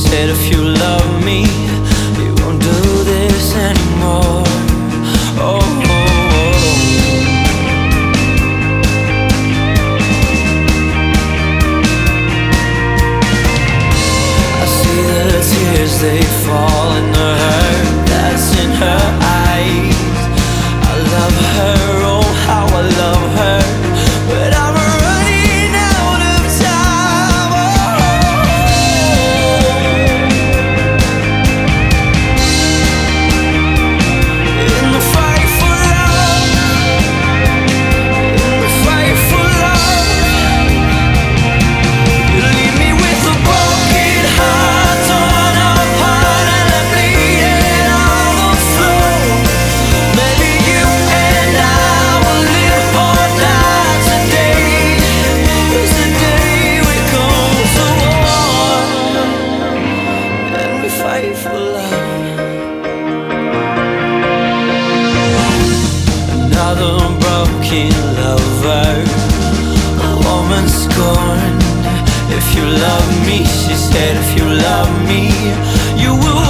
said if you love me, you won't do this anymore. Oh, I see the tears, they fall in the hurt that's in her eyes. I love her, oh how I love her, but I'm running out of time. In the fight for love, in the fight for love, you leave me with a broken heart, torn apart, and I'm bleeding on the floor. Maybe you and I will live or die today. It's the day we go to war and we fight for love. Another broken lover, a woman scorned. If you love me, she said, if you love me, you will